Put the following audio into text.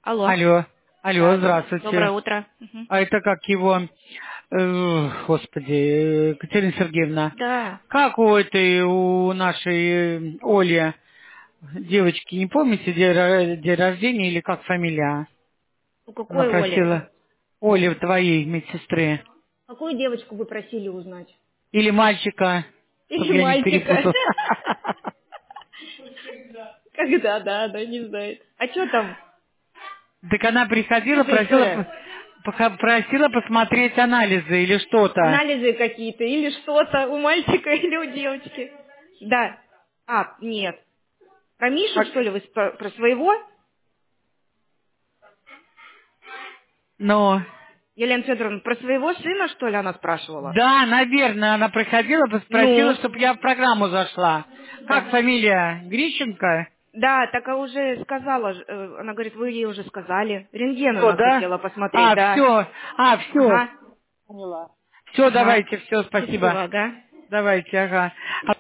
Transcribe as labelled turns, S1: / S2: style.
S1: Алло.
S2: Алло, алло,
S1: Да, доброе
S2: здравствуйте.
S1: утро. Мгм.
S2: А это как его, господи, Катерина Сергеевна,
S1: Да.
S2: как у этой, у нашей Оли, девочки, не помните, день рождения или как фамилия?
S1: У
S2: Она
S1: какой Оли?
S2: просила, Оли, твоей медсестры.
S1: Какую девочку вы просили узнать?
S2: Или мальчика, чтобы
S1: Или
S2: я не
S1: мальчика.
S2: перепутал.
S1: Когда, да, она не знает. А что там?
S2: Так она приходила,
S1: Что за история?
S2: просила посмотреть анализы или что-то.
S1: Анализы какие-то или что-то у мальчика или у девочки? Да. А, нет. Про Мишу,
S2: Как-
S1: что ли, вы про своего?
S2: Но...
S1: Елена Федоровна, про своего сына, что ли, она спрашивала?
S2: Да, наверное, она приходила, спросила,
S1: Ну?
S2: чтобы я в программу зашла. Как
S1: Да.
S2: фамилия? Грищенко?
S1: Да, так а уже сказала, она говорит, вы ей уже сказали. Рентген
S2: Все,
S1: она
S2: да?
S1: хотела посмотреть, да.
S2: Все.
S1: Ага,
S2: Все,
S1: ага.
S2: давайте, все, спасибо.
S1: Счастливо, ага.
S2: Давайте, ага.